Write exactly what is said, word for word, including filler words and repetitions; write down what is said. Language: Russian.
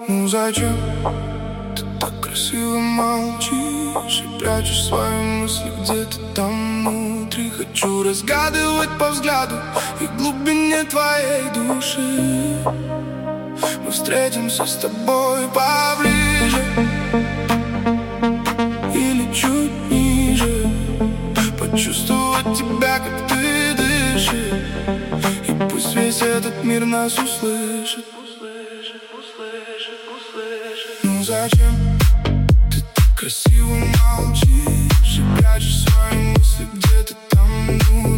Ну зачем ты так красиво молчишь и прячешь свои мысли где-то там внутри? Хочу разгадывать по взгляду и глубине твоей души. Мы встретимся с тобой поближе или чуть ниже, почувствовать тебя, как ты дышишь, и пусть весь этот мир нас услышит. Ну зачем ты так красиво молчишь и прячешь свои мысли где-то там внутри?